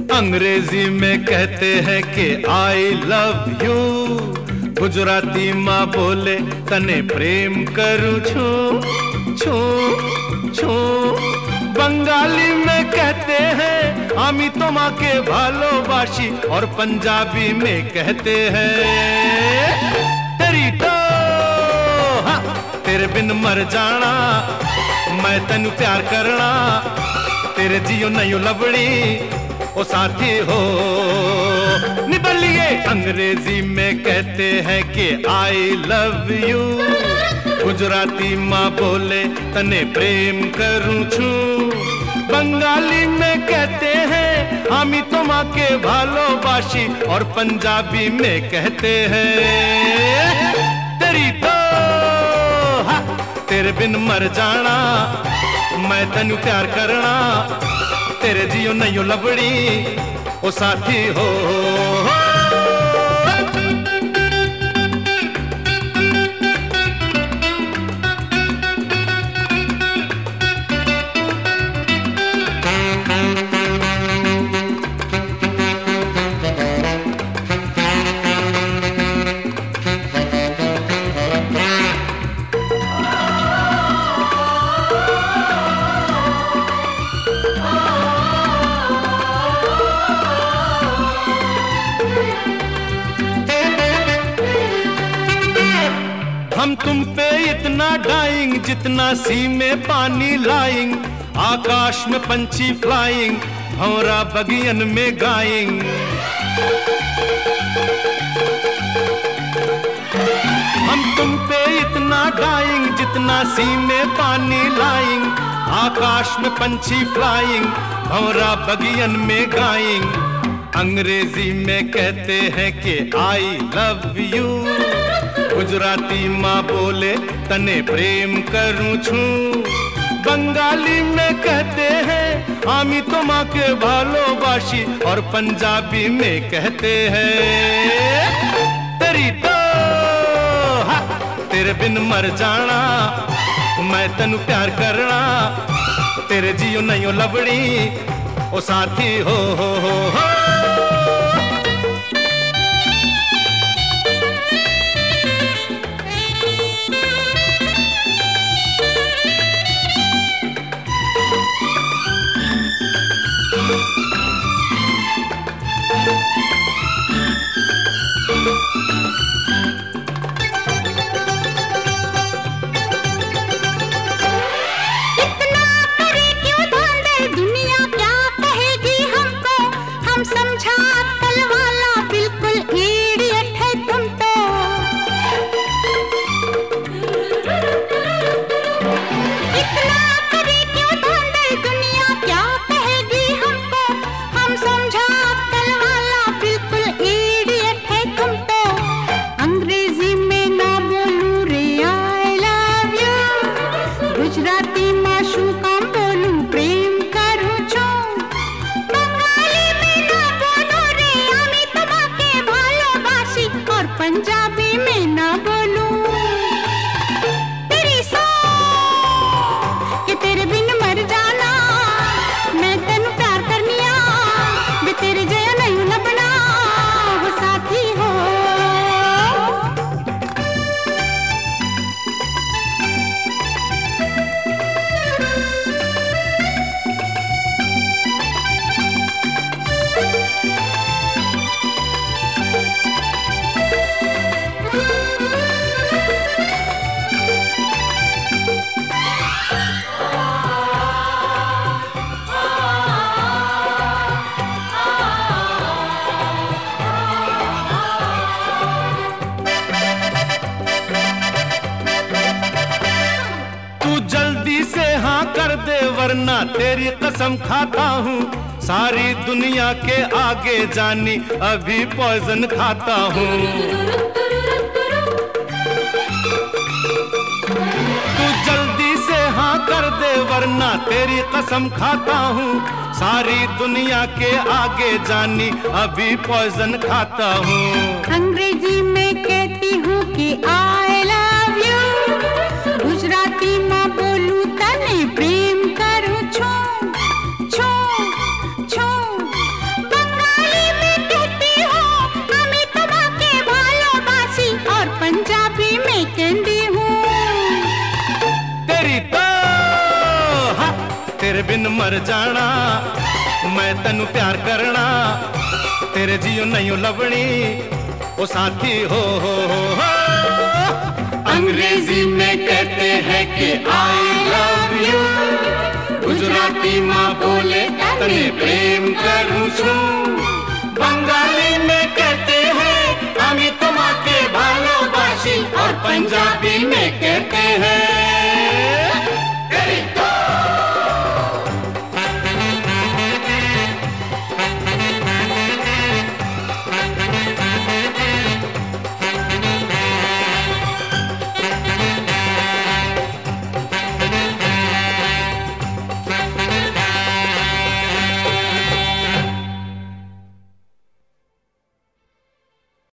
अंग्रेजी में कहते हैं कि आई लव यू, गुजराती माँ बोले तने प्रेम करूँ छू छू छू, बंगाली में कहते हैं आमी तो माँ के भालोबाशी, और पंजाबी में कहते हैं तेरी तो हाँ, तेरे बिन मर जाना, मैं तेनू प्यार करना, तेरे जियो नहीं लबड़ी ओ साथी हो निबलिए। अंग्रेजी में कहते हैं कि आई लव यू, गुजराती माँ बोले तने प्रेम करूँ छू, बंगाली में कहते हैं आमी तो माँ के भालोबाशी, और पंजाबी में कहते हैं तेरी तो हाँ, तेरे बिन मर जाना, मैं तेनू प्यार करना, तेरे जियो नहीं लबड़ी ओ साथी हो। हम तुम पे इतना डाइंग जितना सी में पानी लाइंग, आकाश में पंछी फ्लाइंग, भंवरा बगियन में गाइंग। हम तुम पे इतना डाइंग जितना सी में पानी लाइंग, आकाश में पंछी फ्लाइंग, भंवरा बगियन में गाइंग। अंग्रेजी में कहते हैं कि आई लव यू, गुजराती माँ बोले तने प्रेम करूँ छू, बंगाली में कहते हैं आमी तो माँ के भालोबाशी, और पंजाबी में कहते हैं तेरी तो हाँ, तेरे बिन मर जाना, मैं तेनू प्यार करना, तेरे जियो नहीं लबड़ी ओ साथी हो। गुजराती में शू काम बोलूं प्रेम करूं छू, बंगाली में ना बोलूं रे आमी तुम्हाके भालोबाशी, और पंजाबी में ना बोलूं तेरी सो कि तेरे बिन मर जाना, मैं तेनू प्यार करनिया, वे तेरे जया नहीं लबना वो साथी हो। जल्दी से हाँ कर दे वरना तेरी कसम खाता हूँ, सारी दुनिया के आगे जानी अभी पॉइजन खाता हूँ। तू जल्दी से हाँ कर दे वरना तेरी कसम खाता हूँ, सारी दुनिया के आगे जानी अभी पॉइजन खाता हूँ। अंग्रेजी में कहती हूँ कि आई लव यू, गुजराती में बोलूं तने प्रेम करूं छू छू छू, बिन मर जाना, मैं तनु प्यार करना, तेरे जियो नहीं लवणी ओ साथी हो। अंग्रेजी में कहते हैं कि आई लव यू, गुजराती माँ बोले तने प्रेम करूं छू, बंगाली में कहते हैं আমি তোমাকে ভালোবাসি, और पंजाबी में कहते हैं